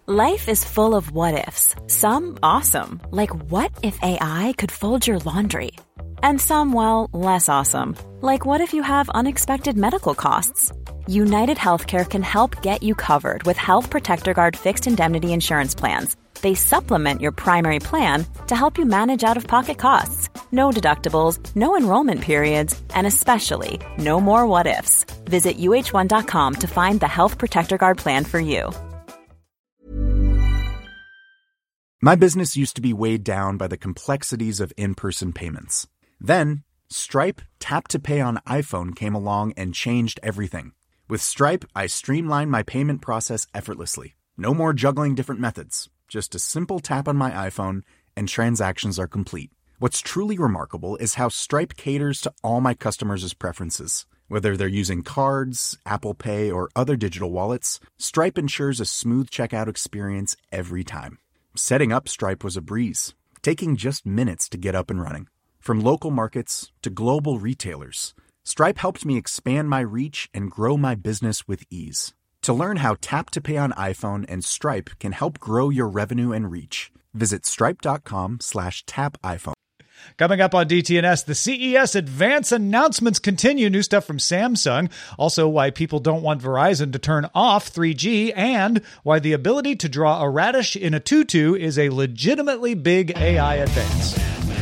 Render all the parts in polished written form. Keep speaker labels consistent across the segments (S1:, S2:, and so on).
S1: Life is full of what-ifs. Some awesome, like what if AI could fold your laundry? And some, well, less awesome, like what if you have unexpected medical costs? United Healthcare can help get you covered with Health Protector Guard fixed indemnity insurance plans. They supplement your primary plan to help you manage out-of-pocket costs. No deductibles, no enrollment periods, and especially no more what-ifs. Visit uh1.com to find the Health Protector Guard plan for you.
S2: My business used to be weighed down by the complexities of in-person payments. Then, Stripe Tap to Pay on iPhone came along and changed everything. With Stripe, I streamlined my payment process effortlessly. No more juggling different methods. Just a simple tap on my iPhone and transactions are complete. What's truly remarkable is how Stripe caters to all my customers' preferences. Whether they're using cards, Apple Pay, or other digital wallets, Stripe ensures a smooth checkout experience every time. Setting up Stripe was a breeze, taking just minutes to get up and running. From local markets to global retailers, Stripe helped me expand my reach and grow my business with ease. To learn how Tap to Pay on iPhone and Stripe can help grow your revenue and reach, visit stripe.com/tapiphone.
S3: Coming up on DTNS, the CES Advance announcements continue. New stuff from Samsung. Also, why people don't want Verizon to turn off 3G, and why the ability to draw a radish in a tutu is a legitimately big AI advance.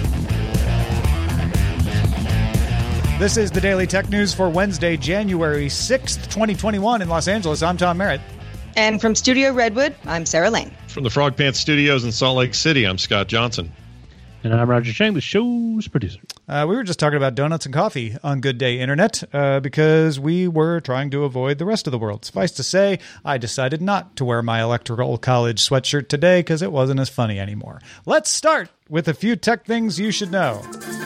S3: This is the Daily Tech News for Wednesday, January 6th, 2021 in Los Angeles. I'm Tom Merritt.
S4: And from Studio Redwood, I'm Sarah Lane.
S5: From the Frog Pants Studios in Salt Lake City, I'm Scott Johnson.
S6: And I'm Roger Chang, the show's producer.
S3: We were just talking about donuts and coffee on Good Day Internet because we were trying to avoid the rest of the world. Suffice to say, I decided not to wear my Electoral College sweatshirt today because it wasn't as funny anymore. Let's start with a few tech things you should know.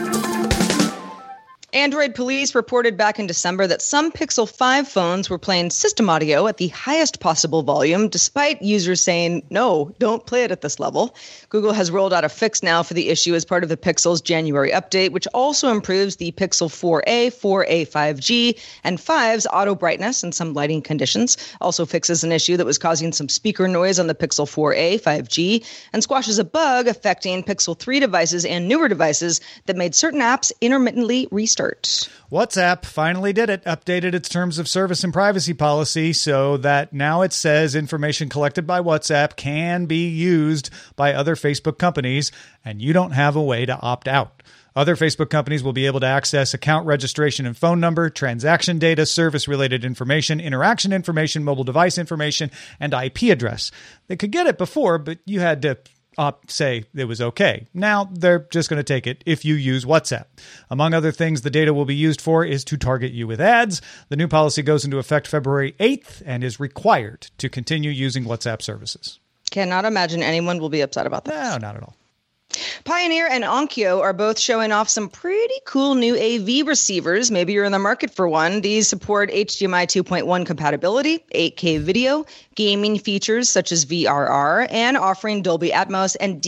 S4: Android police reported back in December that some Pixel 5 phones were playing system audio at the highest possible volume, despite users saying, no, don't play it at this level. Google has rolled out a fix now for the issue as part of the Pixel's January update, which also improves the Pixel 4a, 4a 5G, and 5's auto brightness and some lighting conditions. Also fixes an issue that was causing some speaker noise on the Pixel 4a, 5G, and squashes a bug affecting Pixel 3 devices and newer devices that made certain apps intermittently restart.
S3: WhatsApp finally did it, updated its terms of service and privacy policy so that now it says information collected by WhatsApp can be used by other Facebook companies, and you don't have a way to opt out. Other Facebook companies will be able to access account registration and phone number, transaction data, service-related information, interaction information, mobile device information, and IP address. They could get it before, but you had to say it was okay. Now they're just going to take it if you use WhatsApp. Among other things the data will be used for is to target you with ads. The new policy goes into effect February 8th and is required to continue using WhatsApp services.
S4: Cannot imagine anyone will be upset about this.
S3: No, not at all.
S4: Pioneer and Onkyo are both showing off some pretty cool new AV receivers. Maybe you're in the market for one. These support HDMI 2.1 compatibility, 8K video, gaming features such as VRR, and offering Dolby Atmos and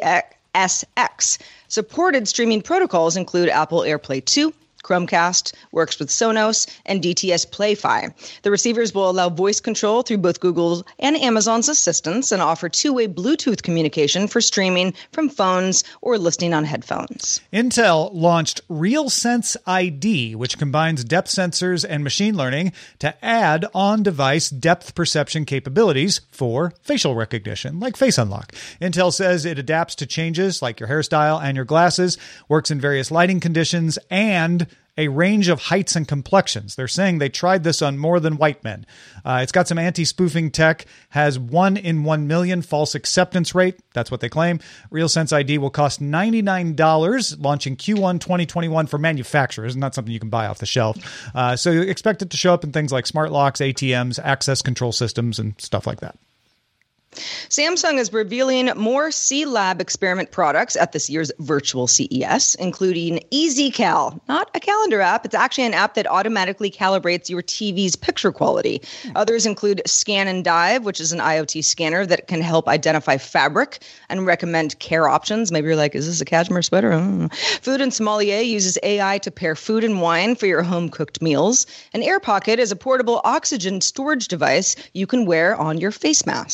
S4: DTS:X. Supported streaming protocols include Apple AirPlay 2, Chromecast, works with Sonos, and DTS Play-Fi. The receivers will allow voice control through both Google's and Amazon's assistants and offer two-way Bluetooth communication for streaming from phones or listening on headphones.
S3: Intel launched RealSense ID, which combines depth sensors and machine learning to add on-device depth perception capabilities for facial recognition, like Face Unlock. Intel says it adapts to changes like your hairstyle and your glasses, works in various lighting conditions, and a range of heights and complexions. They're saying they tried this on more than white men. It's got some anti-spoofing tech, has 1 in 1 million false acceptance rate. That's what they claim. RealSense ID will cost $99, launching Q1 2021 for manufacturers, not something you can buy off the shelf. So you expect it to show up in things like smart locks, ATMs, access control systems, and stuff like that.
S4: Samsung is revealing more C-Lab experiment products at this year's virtual CES, including EasyCal, not a calendar app. It's actually an app that automatically calibrates your TV's picture quality. Others include Scan and Dive, which is an IoT scanner that can help identify fabric and recommend care options. Maybe you're like, is this a cashmere sweater? I don't know. Food and Sommelier uses AI to pair food and wine for your home-cooked meals. And AirPocket is a portable oxygen storage device you can wear on your face mask.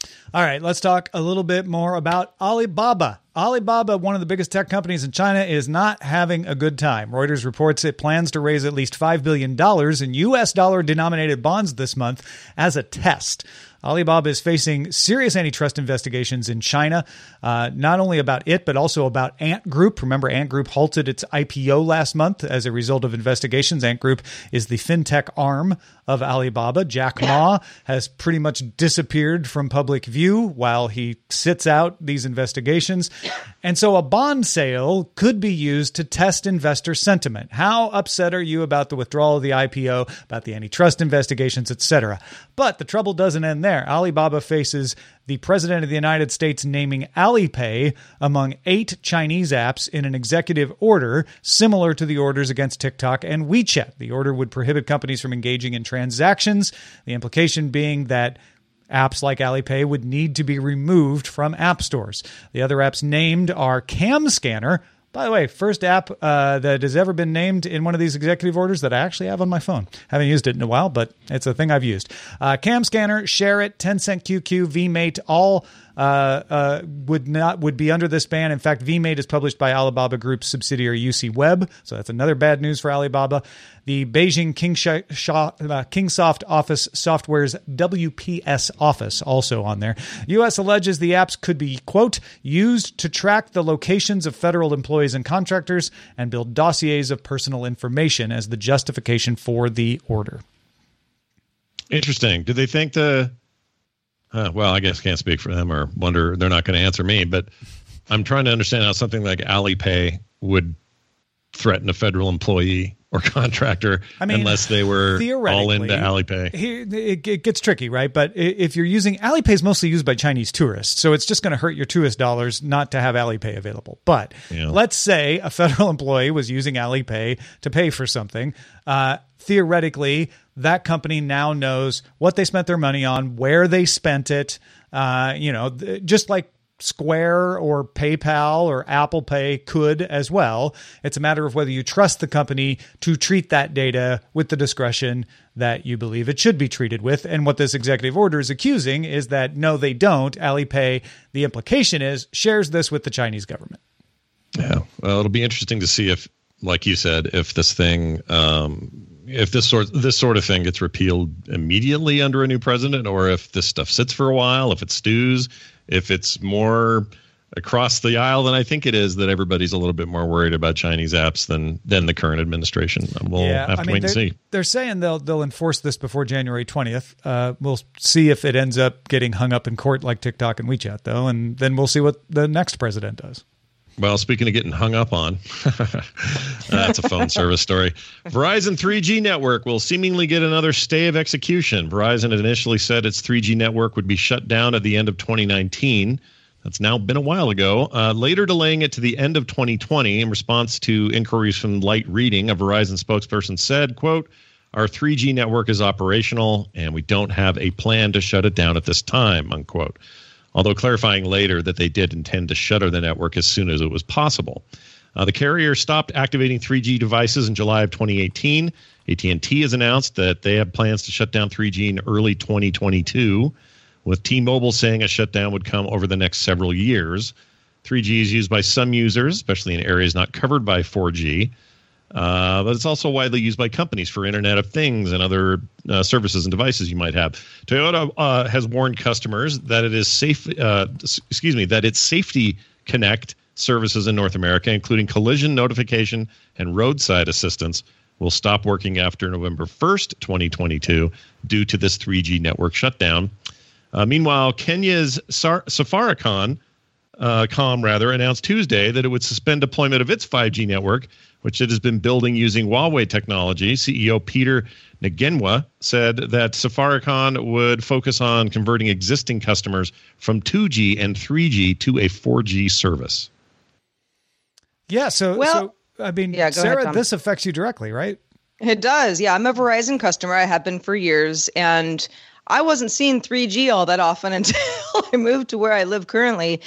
S3: All right, let's talk a little bit more about Alibaba. Alibaba, one of the biggest tech companies in China, is not having a good time. Reuters reports it plans to raise at least $5 billion in U.S. dollar-denominated bonds this month as a test. Alibaba is facing serious antitrust investigations in China, not only about it, but also about Ant Group. Remember, Ant Group halted its IPO last month as a result of investigations. Ant Group is the fintech arm of Alibaba. Jack Ma has pretty much disappeared from public view while he sits out these investigations. And so a bond sale could be used to test investor sentiment. How upset are you about the withdrawal of the IPO, about the antitrust investigations, etc.? But the trouble doesn't end there. Alibaba faces the president of the United States naming Alipay among 8 Chinese apps in an executive order similar to the orders against TikTok and WeChat. The order would prohibit companies from engaging in transactions, the implication being that apps like Alipay would need to be removed from app stores. The other apps named are Cam Scanner. By the way, first app that has ever been named in one of these executive orders that I actually have on my phone. Haven't used it in a while, but it's a thing I've used. Cam Scanner, ShareIt, Tencent QQ, VMate, all would be under this ban. In fact, VMate is published by Alibaba Group's subsidiary UC Web, so that's another bad news for Alibaba. The Beijing Kingsoft Office Software's WPS Office also on there. U.S. alleges the apps could be, quote, used to track the locations of federal employees and contractors and build dossiers of personal information as the justification for the order.
S5: Interesting. Do they think well, I guess I can't speak for them or wonder, they're not going to answer me, but I'm trying to understand how something like Alipay would threaten a federal employee or contractor, unless they were all into Alipay.
S3: It gets tricky, right? But if you're using Alipay, is mostly used by Chinese tourists, so it's just going to hurt your tourist dollars not to have Alipay available. But let's say a federal employee was using Alipay to pay for something. Theoretically, that company now knows what they spent their money on, where they spent it. Just like Square or PayPal or Apple Pay could as well. It's a matter of whether you trust the company to treat that data with the discretion that you believe it should be treated with. And what this executive order is accusing is that, no, they don't. Alipay, the implication is, shares this with the Chinese government.
S5: Yeah. Well, it'll be interesting to see if, like you said, if this thing, if this sort of thing gets repealed immediately under a new president, or if this stuff sits for a while, if it stews, if it's more across the aisle than I think it is, that everybody's a little bit more worried about Chinese apps than the current administration. We'll have to wait and see.
S3: They're saying they'll enforce this before January 20th. We'll see if it ends up getting hung up in court like TikTok and WeChat, though, and then we'll see what the next president does.
S5: Well, speaking of getting hung up on, that's a phone service story. Verizon 3G network will seemingly get another stay of execution. Verizon had initially said its 3G network would be shut down at the end of 2019. That's now been a while ago. Later delaying it to the end of 2020 in response to inquiries from Light Reading. A Verizon spokesperson said, quote, "Our 3G network is operational and we don't have a plan to shut it down at this time," unquote. Although clarifying later that they did intend to shutter the network as soon as it was possible. The carrier stopped activating 3G devices in July of 2018. AT&T has announced that they have plans to shut down 3G in early 2022, with T-Mobile saying a shutdown would come over the next several years. 3G is used by some users, especially in areas not covered by 4G. But it's also widely used by companies for Internet of Things and other services and devices you might have. Toyota has warned customers that it is that its Safety Connect services in North America, including collision notification and roadside assistance, will stop working after November 1st, 2022, due to this 3G network shutdown. Meanwhile, Kenya's Safaricom announced Tuesday that it would suspend deployment of its 5G network, which it has been building using Huawei technology. CEO Peter Ngenwa said that Safaricom would focus on converting existing customers from 2G and 3G to a 4G service.
S3: Yeah, Sarah,
S4: ahead,
S3: this affects you directly, right?
S4: It does. Yeah, I'm a Verizon customer. I have been for years, and I wasn't seeing 3G all that often until I moved to where I live currently.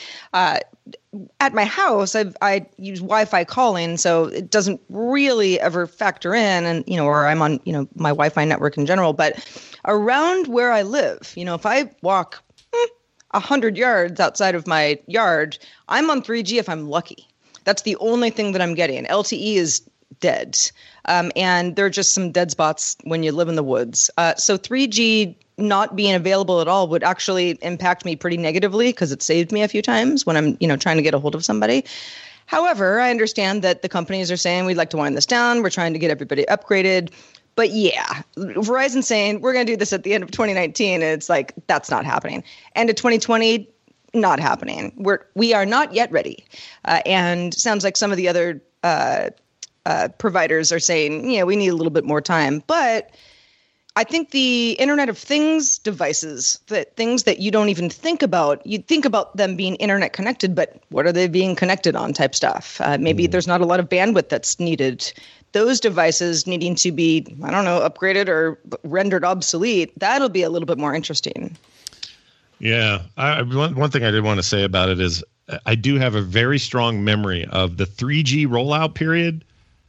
S4: At my house, I use Wi-Fi calling, so it doesn't really ever factor in, and or I'm on my Wi-Fi network in general. But around where I live, if I walk 100 yards outside of my yard, I'm on 3G if I'm lucky. That's the only thing that I'm getting. LTE is dead. And there are just some dead spots when you live in the woods. So 3G not being available at all would actually impact me pretty negatively because it saved me a few times when I'm, trying to get a hold of somebody. However, I understand that the companies are saying we'd like to wind this down. We're trying to get everybody upgraded. But yeah, Verizon's saying we're going to do this at the end of 2019. And it's like, that's not happening. End of 2020, not happening. We are not yet ready. And sounds like some of the other providers are saying, we need a little bit more time. But I think the Internet of Things devices, things that you don't even think about, you'd think about them being internet connected, but what are they being connected on type stuff? Maybe there's not a lot of bandwidth that's needed. Those devices needing to be, upgraded or rendered obsolete, that'll be a little bit more interesting.
S5: Yeah. One thing I did want to say about it is I do have a very strong memory of the 3G rollout period.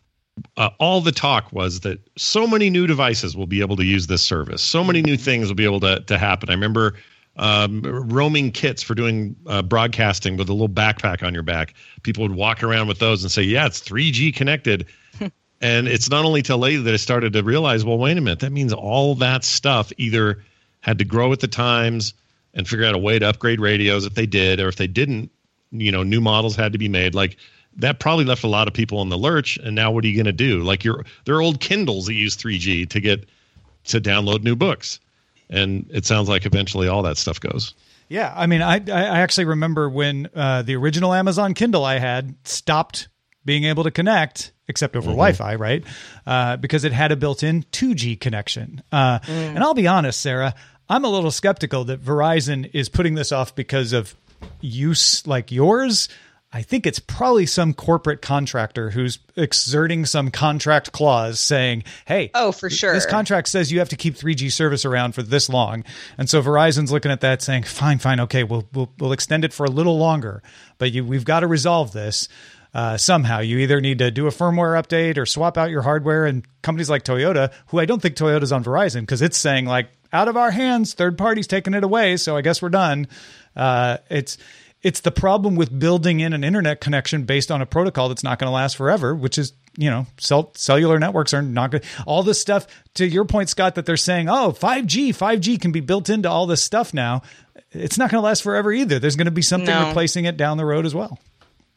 S5: All the talk was that so many new devices will be able to use this service. So many new things will be able to happen. I remember roaming kits for doing broadcasting with a little backpack on your back. People would walk around with those and say, yeah, it's 3G connected. And it's not only till later that I started to realize, well, wait a minute, that means all that stuff either had to grow with the times and figure out a way to upgrade radios if they did, or if they didn't, new models had to be made. Like, that probably left a lot of people in the lurch. And now what are you going to do? Like, there are old Kindles that use 3G to download new books. And it sounds like eventually all that stuff goes.
S3: Yeah. I mean, I actually remember when the original Amazon Kindle I had stopped being able to connect, except over Wi-Fi, right? Because it had a built-in 2G connection. And I'll be honest, Sarah, I'm a little skeptical that Verizon is putting this off because of use like yours. I think it's probably some corporate contractor who's exerting some contract clause saying, hey,
S4: for sure,
S3: this contract says you have to keep 3G service around for this long. And so Verizon's looking at that saying, fine. Okay, we'll extend it for a little longer, but we've got to resolve this. Somehow you either need to do a firmware update or swap out your hardware. And companies like Toyota, who I don't think Toyota's on Verizon because it's saying like, out of our hands, third parties taking it away. So I guess we're done. It's the problem with building in an internet connection based on a protocol that's not going to last forever, which is, cellular networks are not good. All this stuff, to your point, Scott, that they're saying, 5G can be built into all this stuff now. It's not going to last forever either. There's going to be something replacing it down the road as well.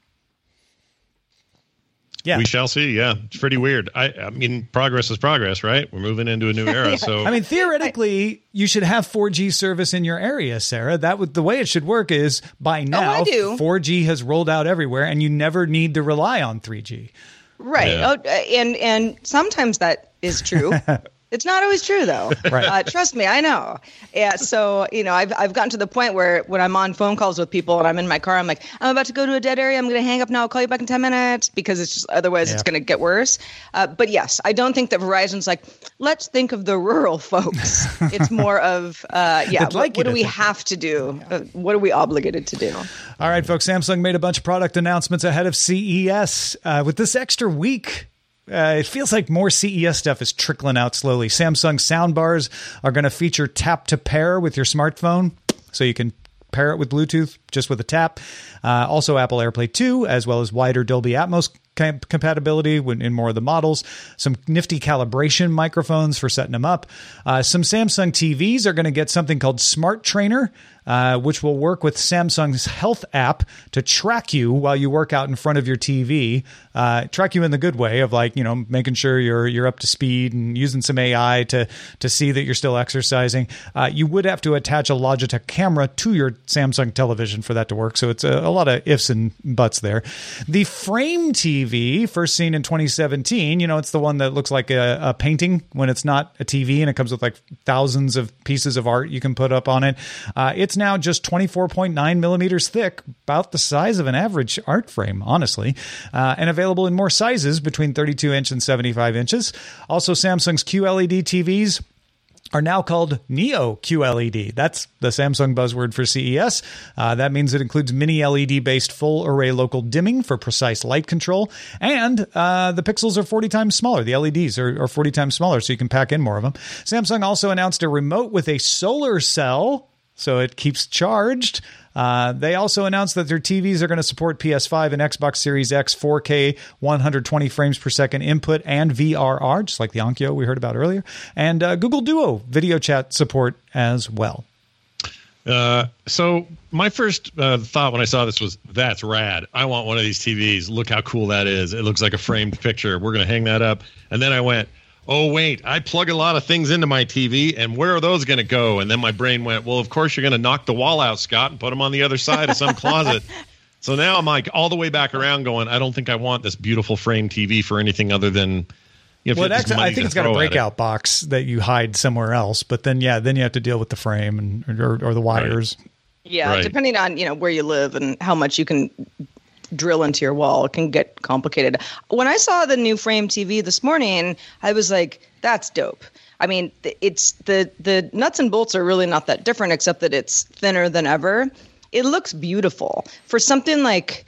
S3: Yeah.
S5: We shall see. Yeah. It's pretty weird. I mean, progress is progress, right? We're moving into a new era. So
S3: I mean, theoretically, you should have 4G service in your area, Sarah. The way it should work is by now, 4G has rolled out everywhere and you never need to rely on 3G.
S4: Right. Yeah. And sometimes that is true. It's not always true, though. Right. Trust me, I know. Yeah. So, I've gotten to the point where when I'm on phone calls with people and I'm in my car, I'm like, I'm about to go to a dead area. I'm going to hang up now. I'll call you back in 10 minutes because it's just otherwise it's going to get worse. But yes, I don't think that Verizon's like, let's think of the rural folks. It's more of, what do we have to do? What are we obligated to do?
S3: All right, folks. Samsung made a bunch of product announcements ahead of CES. With this extra week, it feels like more CES stuff is trickling out slowly. Samsung soundbars are going to feature tap to pair with your smartphone, so you can pair it with Bluetooth just with a tap. Also Apple AirPlay 2, as well as wider Dolby Atmos compatibility in more of the models. Some nifty calibration microphones for setting them up. Some Samsung TVs are going to get something called Smart Trainer, which will work with Samsung's Health app to track you while you work out in front of your TV. Track you in the good way of making sure you're up to speed and using some AI to see that you're still exercising. You would have to attach a Logitech camera to your Samsung television for that to work. So it's a lot of ifs and buts there. The Frame TV, first seen in 2017, it's the one that looks like a painting when it's not a TV, and it comes with like thousands of pieces of art you can put up on it. It's now just 24.9 millimeters thick, about the size of an average art frame, honestly, and available in more sizes between 32 inch and 75 inches. Also, Samsung's QLED TVs are now called Neo QLED. That's the Samsung buzzword for CES. That means it includes mini LED-based full array local dimming for precise light control. And the pixels are 40 times smaller. The LEDs are 40 times smaller, so you can pack in more of them. Samsung also announced a remote with a solar cell. so it keeps charged. They also announced that their TVs are going to support PS5 and Xbox Series X 4K 120 frames per second input and VRR, just like the Onkyo we heard about earlier, and Google Duo video chat support as well.
S5: So my first thought when I saw this was, that's rad. I want one of these TVs. Look how cool that is. It looks like a framed picture. We're going to hang that up. And then I went, oh, wait, I plug a lot of things into my TV, and where are those going to go? And then my brain went, well, of course you're going to knock the wall out, Scott, and put them on the other side of some closet. So now I'm like all the way back around going, I don't think I want this beautiful framed TV for anything other than...
S3: Well, I think it's got a breakout box that you hide somewhere else, but then you have to deal with the frame or the wires.
S4: Right. Yeah, depending on where you live and how much you can drill into your wall, it can get complicated. When I saw the new frame TV this morning, I was like, that's dope. I mean, it's the nuts and bolts are really not that different, except that it's thinner than ever. It looks beautiful for something like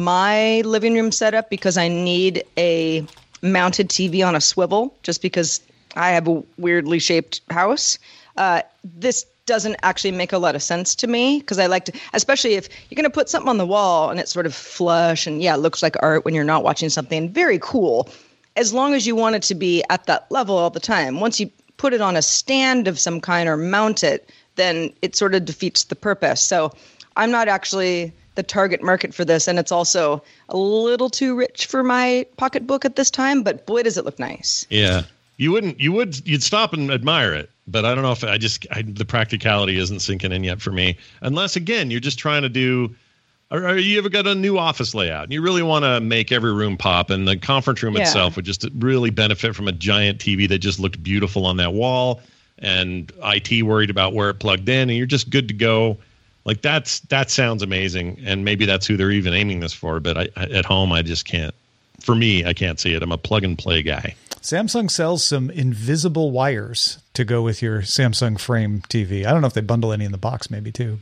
S4: my living room setup, because I need a mounted TV on a swivel just because I have a weirdly shaped house. This doesn't actually make a lot of sense to me, because I like to, especially if you're going to put something on the wall and it's sort of flush and it looks like art when you're not watching something, very cool, as long as you want it to be at that level all the time. Once you put it on a stand of some kind or mount it, then it sort of defeats the purpose. So I'm not actually the target market for this, and it's also a little too rich for my pocketbook at this time, but boy, does it look nice.
S5: Yeah. You'd stop and admire it, but I don't know if the practicality isn't sinking in yet for me, unless again, you're just trying to do, or you ever got a new office layout and you really want to make every room pop, and the conference room itself would just really benefit from a giant TV that just looked beautiful on that wall, and IT worried about where it plugged in, and you're just good to go. Like that sounds amazing, and maybe that's who they're even aiming this for. But at home, I just can't. For me, I can't see it. I'm a plug and play guy.
S3: Samsung sells some invisible wires to go with your Samsung Frame TV. I don't know if they bundle any in the box, maybe too.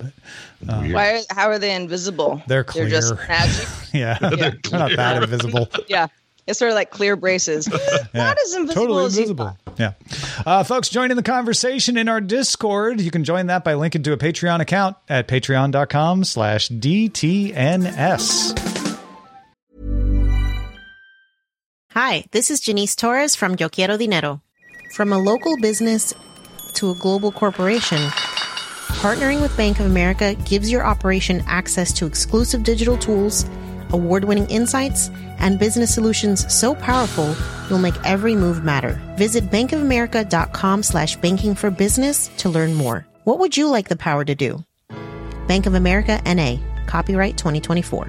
S3: But
S4: how are they invisible?
S3: They're clear.
S4: They're just magic.
S3: They're not that invisible.
S4: Yeah. It's sort of like clear braces. Not as invisible
S3: totally
S4: as
S3: invisible. Yeah. Folks, join in the conversation in our Discord. You can join that by linking to a Patreon account at patreon.com/DTNS.
S7: Hi, this is Janice Torres from Yo Quiero Dinero. From a local business to a global corporation, partnering with Bank of America gives your operation access to exclusive digital tools, award-winning insights, and business solutions so powerful, you'll make every move matter. Visit bankofamerica.com/banking for business to learn more. What would you like the power to do? Bank of America, N.A. Copyright 2024.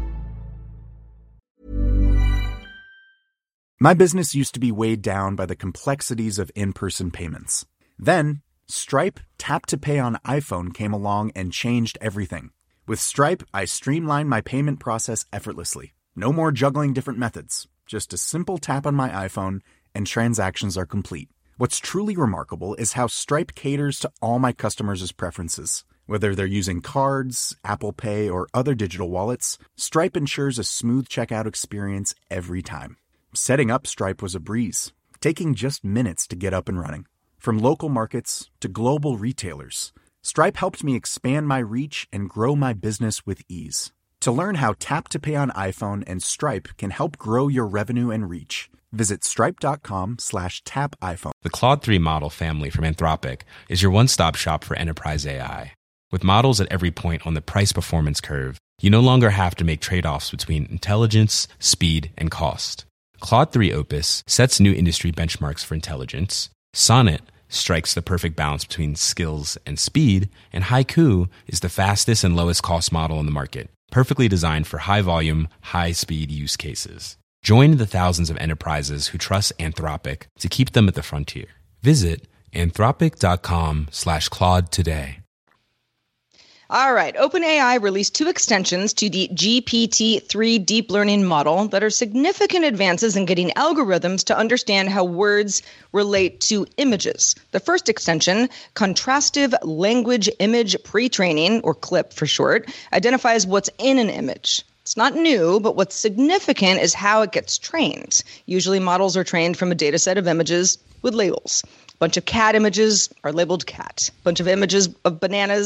S2: My business used to be weighed down by the complexities of in-person payments. Then, Stripe Tap to Pay on iPhone came along and changed everything. With Stripe, I streamlined my payment process effortlessly. No more juggling different methods. Just a simple tap on my iPhone and transactions are complete. What's truly remarkable is how Stripe caters to all my customers' preferences. Whether they're using cards, Apple Pay, or other digital wallets, Stripe ensures a smooth checkout experience every time. Setting up Stripe was a breeze, taking just minutes to get up and running. From local markets to global retailers, Stripe helped me expand my reach and grow my business with ease. To learn how Tap to Pay on iPhone and Stripe can help grow your revenue and reach, visit stripe.com/tapiphone.
S8: The Claude 3 model family from Anthropic is your one-stop shop for enterprise AI. With models at every point on the price-performance curve, you no longer have to make trade-offs between intelligence, speed, and cost. Claude 3 Opus sets new industry benchmarks for intelligence. Sonnet strikes the perfect balance between skills and speed. And Haiku is the fastest and lowest cost model in the market, perfectly designed for high-volume, high-speed use cases. Join the thousands of enterprises who trust Anthropic to keep them at the frontier. Visit anthropic.com/Claude today.
S4: All right. OpenAI released 2 extensions to the GPT-3 deep learning model that are significant advances in getting algorithms to understand how words relate to images. The first extension, Contrastive Language Image Pre-training, or CLIP for short, identifies what's in an image. It's not new, but what's significant is how it gets trained. Usually models are trained from a data set of images with labels. A bunch of cat images are labeled cat. A bunch of images of bananas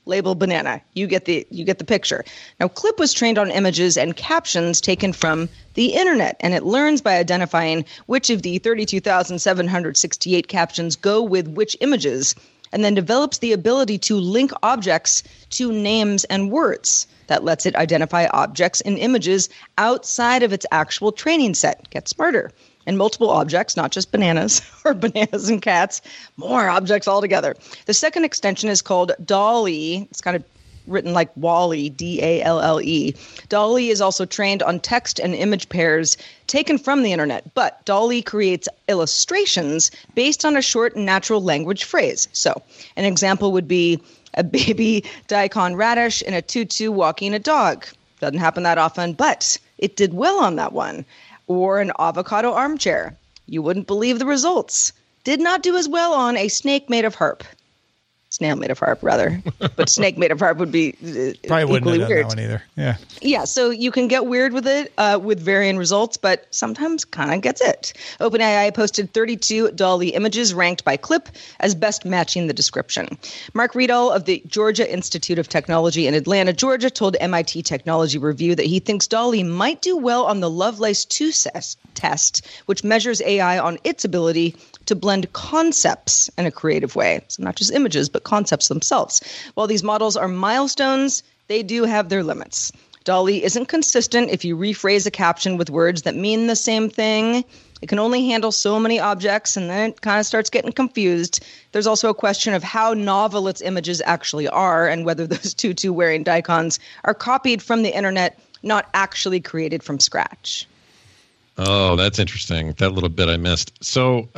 S4: label banana. You get the picture. Now, Clip was trained on images and captions taken from the internet, and it learns by identifying which of the 32,768 captions go with which images, and then develops the ability to link objects to names and words. That lets it identify objects and images outside of its actual training set. Get smarter. And multiple objects, not just bananas or bananas and cats, more objects altogether. The second extension is called DALL-E. It's kind of written like Wall-E, D-A-L-L-E. DALL-E is also trained on text and image pairs taken from the internet, but DALL-E creates illustrations based on a short natural language phrase. So an example would be a baby daikon radish in a tutu walking a dog. Doesn't happen that often, but it did well on that one. Or an avocado armchair. You wouldn't believe the results. Did not do as well on a snake made of harp. Snail made of harp, rather. But snake made of harp would be
S3: probably wouldn't
S4: equally
S3: have done
S4: weird.
S3: that one either. Yeah.
S4: Yeah, so you can get weird with it with varying results, but sometimes kind of gets it. OpenAI posted 32 DALL-E images ranked by Clip as best matching the description. Mark Riedel of the Georgia Institute of Technology in Atlanta, Georgia, told MIT Technology Review that he thinks DALL-E might do well on the Lovelace 2 test, which measures AI on its ability to blend concepts in a creative way. So not just images, but concepts themselves. While these models are milestones, they do have their limits. DALL-E isn't consistent if you rephrase a caption with words that mean the same thing. It can only handle so many objects, and then it kind of starts getting confused. There's also a question of how novel its images actually are and whether those tutu-wearing daikons are copied from the internet, not actually created from scratch.
S5: Oh, that's interesting. That little bit I missed. So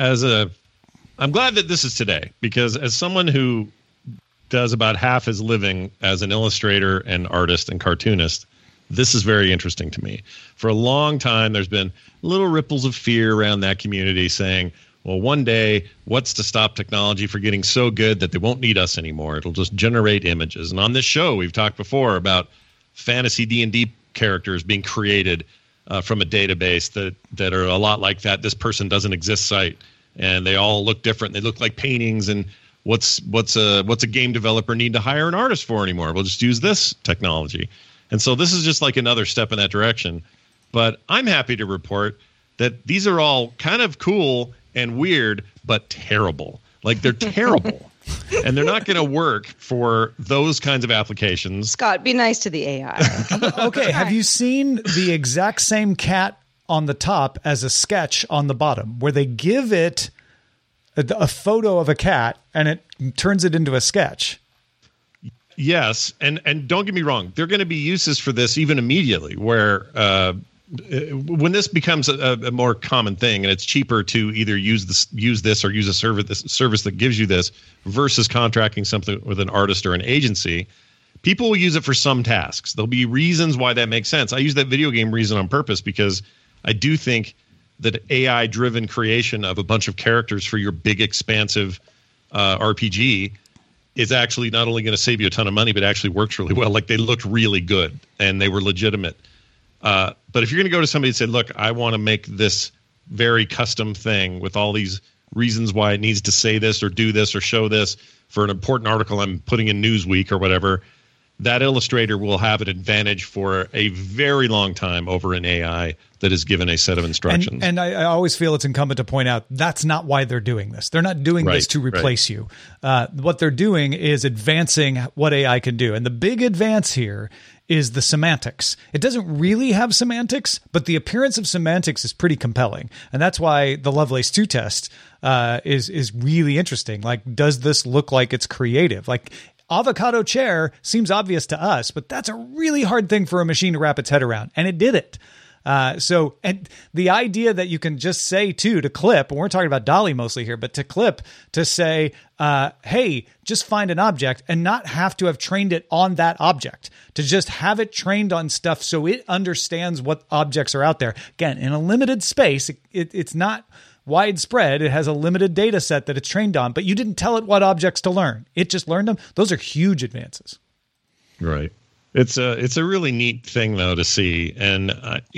S5: I'm glad that this is today, because as someone who does about half his living as an illustrator and artist and cartoonist, this is very interesting to me. For a long time, there's been little ripples of fear around that community saying, well, one day, what's to stop technology from getting so good that they won't need us anymore? It'll just generate images. And on this show, we've talked before about fantasy D&D characters being created from a database that are a lot like that "this person doesn't exist" site, and they all look different. They look like paintings. And what's a game developer need to hire an artist for anymore? We'll just use this technology. And so this is just like another step in that direction. But I'm happy to report that these are all kind of cool and weird, but terrible. Like, they're terrible. And they're not going to work for those kinds of applications.
S4: Scott, be nice to the AI.
S3: Okay, have you seen the exact same cat on the top as a sketch on the bottom, where they give it a photo of a cat and it turns it into a sketch?
S5: Yes, and don't get me wrong, there are going to be uses for this even immediately, where when this becomes a more common thing and it's cheaper to either use this or use a service that gives you this versus contracting something with an artist or an agency, people will use it for some tasks. There'll be reasons why that makes sense. I use that video game reason on purpose because I do think that AI-driven creation of a bunch of characters for your big, expansive RPG is actually not only going to save you a ton of money, but actually works really well. Like, they looked really good and they were legitimate. But if you're going to go to somebody and say, look, I want to make this very custom thing with all these reasons why it needs to say this or do this or show this for an important article I'm putting in Newsweek or whatever, that illustrator will have an advantage for a very long time over an AI that is given a set of instructions.
S3: And I always feel it's incumbent to point out that's not why they're doing this. They're not doing this to replace you. What they're doing is advancing what AI can do. And the big advance here is the semantics. It doesn't really have semantics, but the appearance of semantics is pretty compelling. And that's why the Lovelace 2 test is really interesting. Like, does this look like it's creative? Like, avocado chair seems obvious to us, but that's a really hard thing for a machine to wrap its head around. And it did it. And the idea that you can just say to Clip, and we're talking about DALL-E mostly here, but to Clip to say, hey, just find an object and not have to have trained it on that object, to just have it trained on stuff so it understands what objects are out there. Again, in a limited space, it's not widespread. It has a limited data set that it's trained on, but you didn't tell it what objects to learn. It just learned them. Those are huge advances.
S5: Right. It's a really neat thing, though, to see. And,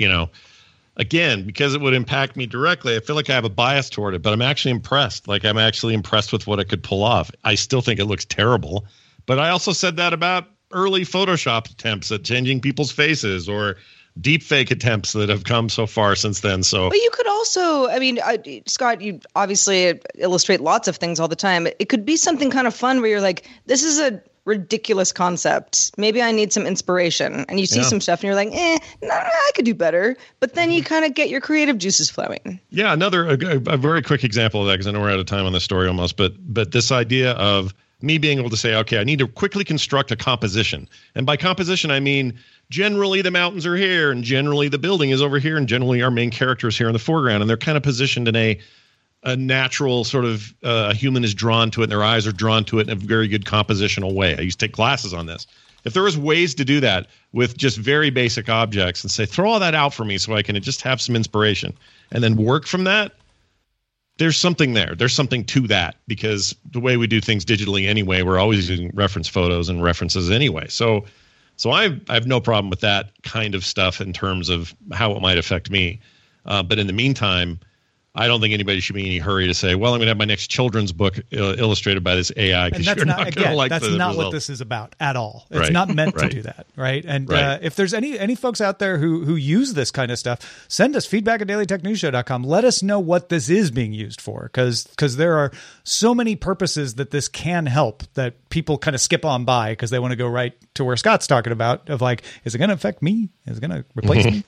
S5: again, because it would impact me directly, I feel like I have a bias toward it, but I'm actually impressed. Like, I'm actually impressed with what it could pull off. I still think it looks terrible, But I also said that about early Photoshop attempts at changing people's faces or deep fake attempts that have come so far since then. So,
S4: but you could also, I mean, Scott, you obviously illustrate lots of things all the time. It could be something kind of fun where you're like, this is a ridiculous concept. Maybe I need some inspiration. And you see some stuff and you're like, I could do better. But then you kind of get your creative juices flowing.
S5: Yeah, a very quick example of that, because I know we're out of time on this story almost, but this idea of me being able to say, okay, I need to quickly construct a composition. And by composition, I mean, generally the mountains are here, and generally the building is over here, and generally our main character is here in the foreground, and they're kind of positioned in a natural sort of a human is drawn to it, and their eyes are drawn to it in a very good compositional way. I used to take classes on this. If there was ways to do that with just very basic objects and say, throw all that out for me so I can just have some inspiration and then work from that, there's something there. There's something to that, because the way we do things digitally anyway, we're always using reference photos and references anyway. So I have no problem with that kind of stuff in terms of how it might affect me. But in the meantime, I don't think anybody should be in any hurry to say, well, I'm going to have my next children's book illustrated by this AI, because you're not going to like the
S3: That's not
S5: results.
S3: what this is about at all. It's not meant to do that, right? And if there's any folks out there who use this kind of stuff, send us feedback at dailytechnewsshow.com. Let us know what this is being used for, because there are so many purposes that this can help that people kind of skip on by because they want to go right to where Scott's talking about of like, is it going to affect me? Is it going to replace me?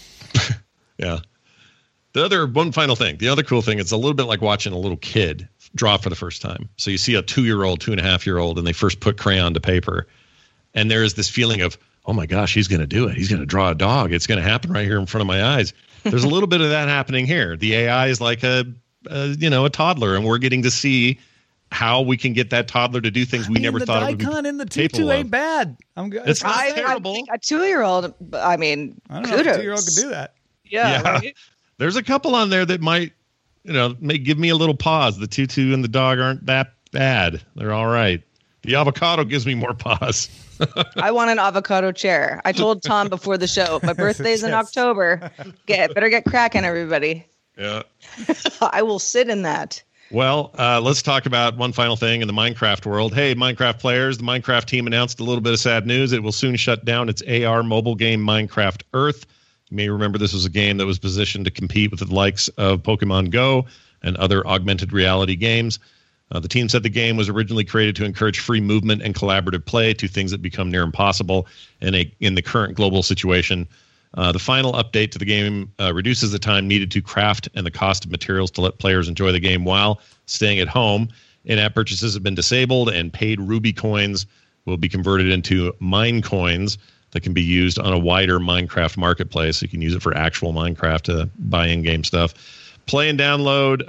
S5: Yeah. One final thing, the other cool thing, it's a little bit like watching a little kid draw for the first time. So you see a 2-year-old, 2.5-year-old, and they first put crayon to paper. And there is this feeling of, oh my gosh, he's going to do it. He's going to draw a dog. It's going to happen right here in front of my eyes. There's a little bit of that happening here. The AI is like a toddler, and we're getting to see how we can get that toddler to do things we never thought it would be.
S3: The Daikon in the tutu ain't bad.
S5: It's not terrible.
S4: I think a 2-year-old, I mean,
S3: I don't know if a 2-year-old could do that.
S4: Yeah. Right?
S5: There's a couple on there that might give me a little pause. The tutu and the dog aren't that bad. They're all right. The avocado gives me more pause.
S4: I want an avocado chair. I told Tom before the show, my birthday's in October. Better get cracking, everybody.
S5: Yeah.
S4: I will sit in that.
S5: Well, let's talk about one final thing in the Minecraft world. Hey, Minecraft players, the Minecraft team announced a little bit of sad news. It will soon shut down its AR mobile game, Minecraft Earth. You may remember this was a game that was positioned to compete with the likes of Pokemon Go and other augmented reality games. The team said the game was originally created to encourage free movement and collaborative play, two things that become near impossible in the current global situation. The final update to the game reduces the time needed to craft and the cost of materials to let players enjoy the game while staying at home. In-app purchases have been disabled, and paid Ruby coins will be converted into Mine coins that can be used on a wider Minecraft marketplace. You can use it for actual Minecraft to buy in-game stuff. Play and downloads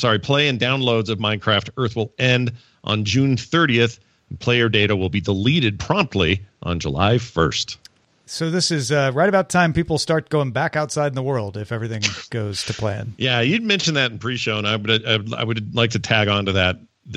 S5: of Minecraft Earth will end on June 30th. And player data will be deleted promptly on July 1st.
S3: So this is right about time people start going back outside in the world if everything goes to plan.
S5: Yeah, you'd mentioned that in pre-show, and I would like to tag on to that.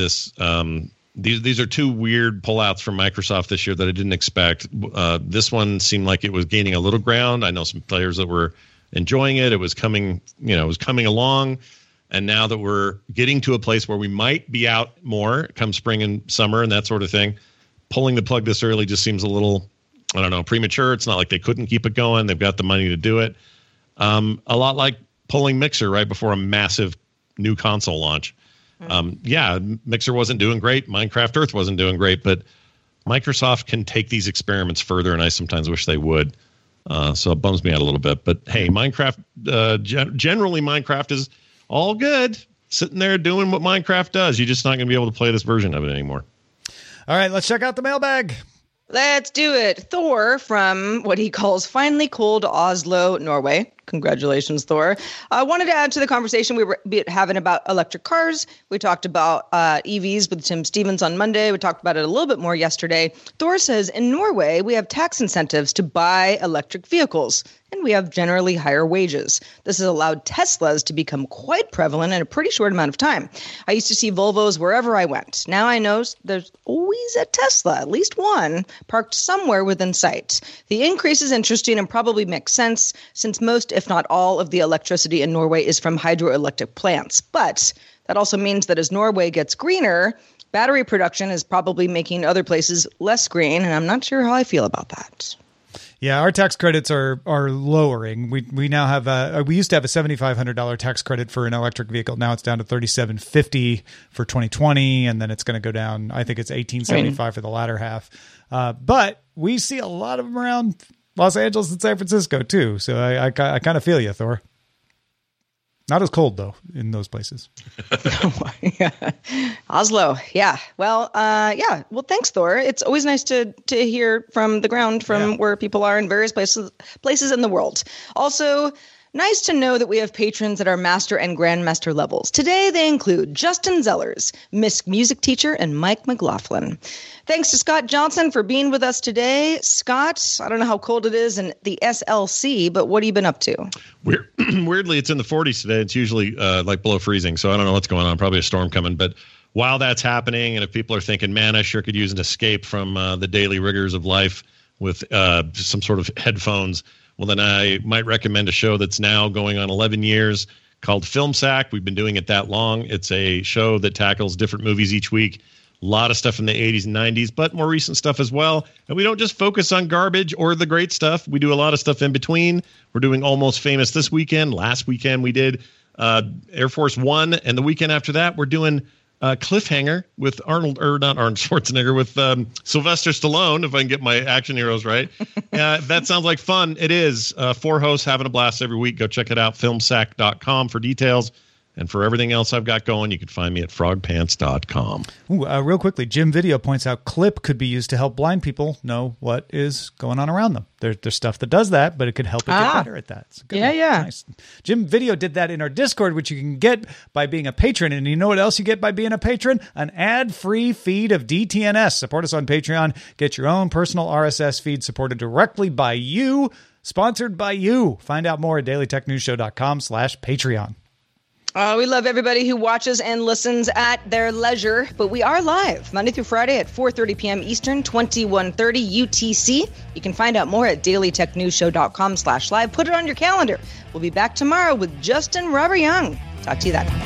S5: These are two weird pullouts from Microsoft this year that I didn't expect. This one seemed like it was gaining a little ground. I know some players that were enjoying it. It was coming along. And now that we're getting to a place where we might be out more come spring and summer and that sort of thing, pulling the plug this early just seems a little, I don't know, premature. It's not like they couldn't keep it going. They've got the money to do it. A lot like pulling Mixer right before a massive new console launch. Mixer wasn't doing great. Minecraft Earth wasn't doing great, but Microsoft can take these experiments further, and I sometimes wish they would. So it bums me out a little bit. But hey, Minecraft, generally Minecraft is all good, sitting there doing what Minecraft does. You're just not going to be able to play this version of it anymore.
S3: All right, let's check out the mailbag.
S4: Let's do it. Thor from what he calls finely cold Oslo, Norway. Congratulations, Thor. I wanted to add to the conversation we were having about electric cars. We talked about EVs with Tim Stevens on Monday. We talked about it a little bit more yesterday. Thor says, in Norway, we have tax incentives to buy electric vehicles, and we have generally higher wages. This has allowed Teslas to become quite prevalent in a pretty short amount of time. I used to see Volvos wherever I went. Now I know there's always a Tesla, at least one, parked somewhere within sight. The increase is interesting and probably makes sense since most, if not all, of the electricity in Norway is from hydroelectric plants. But that also means that as Norway gets greener, battery production is probably making other places less green, and I'm not sure how I feel about that.
S3: Yeah, our tax credits are lowering. We now have we used to have a $7,500 tax credit for an electric vehicle. Now it's down to $3,750 for 2020, and then it's going to go down. I think it's $1,875 for the latter half. But we see a lot of them around Los Angeles and San Francisco too. So I kind of feel you, Thor. Not as cold, though, in those places.
S4: Yeah. Oslo. Yeah. Well, yeah. Well, thanks, Thor. It's always nice to hear from the ground where people are in various places in the world. Also, nice to know that we have patrons at our master and grandmaster levels. Today, they include Justin Zellers, Miss Music Teacher, and Mike McLaughlin. Thanks to Scott Johnson for being with us today. Scott, I don't know how cold it is in the SLC, but what have you been up to?
S5: Weirdly, it's in the 40s today. It's usually like below freezing, so I don't know what's going on. Probably a storm coming. But while that's happening, and if people are thinking, man, I sure could use an escape from the daily rigors of life with some sort of headphones, well, then I might recommend a show that's now going on 11 years called Film Sack. We've been doing it that long. It's a show that tackles different movies each week. A lot of stuff in the 80s and 90s, but more recent stuff as well. And we don't just focus on garbage or the great stuff. We do a lot of stuff in between. We're doing Almost Famous this weekend. Last weekend we did Air Force One. And the weekend after that, we're doing Cliffhanger with not Arnold Schwarzenegger, with Sylvester Stallone, if I can get my action heroes right. That sounds like fun. It is. 4 hosts having a blast every week. Go check it out, filmsack.com for details. And for everything else I've got going, you can find me at frogpants.com.
S3: Ooh, real quickly, Jim Video points out Clip could be used to help blind people know what is going on around them. There's stuff that does that, but it could help it get better at that.
S4: Yeah.
S3: Nice. Jim Video did that in our Discord, which you can get by being a patron. And you know what else you get by being a patron? An ad-free feed of DTNS. Support us on Patreon. Get your own personal RSS feed supported directly by you, sponsored by you. Find out more at dailytechnewsshow.com/Patreon.
S4: We love everybody who watches and listens at their leisure, but we are live Monday through Friday at 4:30 p.m. Eastern, 2130 UTC. You can find out more at dailytechnewsshow.com/live. Put it on your calendar. We'll be back tomorrow with Justin Robert Young. Talk to you then.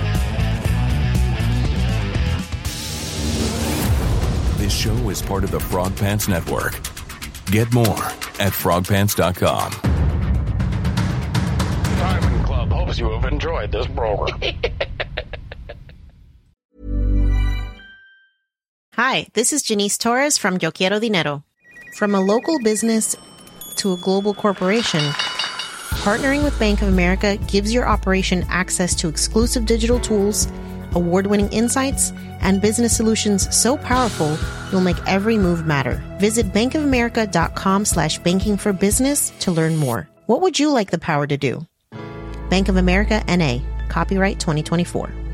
S9: This show is part of the Frog Pants Network. Get more at frogpants.com.
S10: Diamond Club hopes you have enjoyed this program.
S7: Hi, this is Janice Torres from Yo Quiero Dinero. From a local business to a global corporation, partnering with Bank of America gives your operation access to exclusive digital tools, award-winning insights, and business solutions so powerful you'll make every move matter. Visit bankofamerica.com/banking for business to learn more. What would you like the power to do? Bank of America, N.A., copyright 2024.